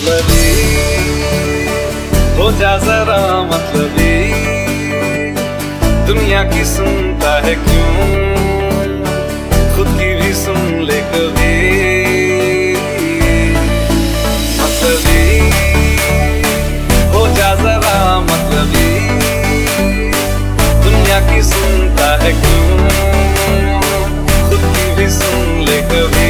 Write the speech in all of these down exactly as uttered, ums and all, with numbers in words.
मतलबी हो जा जरा मतलबी, दुनिया की सुनता है क्यों, खुद की भी सुन ले कभी। मतलबी हो जा जरा मतलबी, दुनिया की सुनता है क्यों, खुद की भी सुन ले कभी।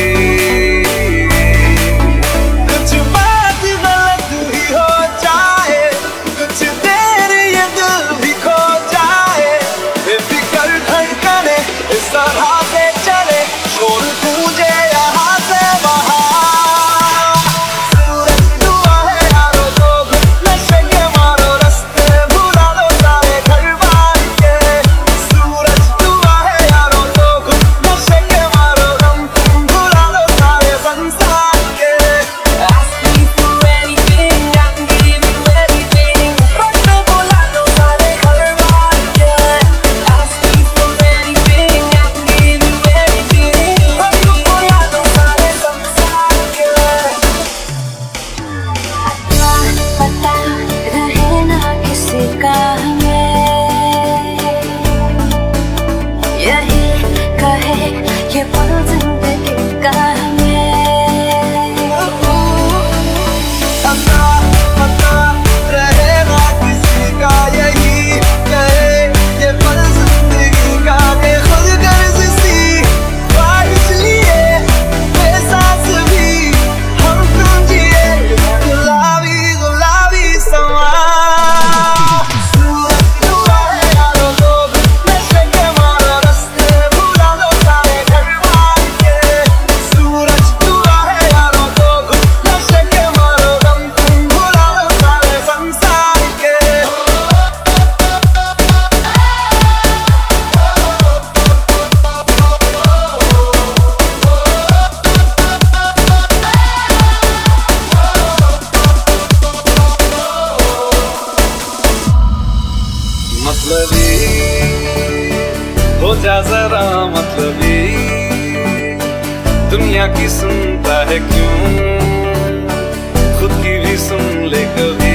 मतलबी हो जा जरा मतलबी, दुनिया की सुनता है क्यों, खुद की भी सुन ले कभी।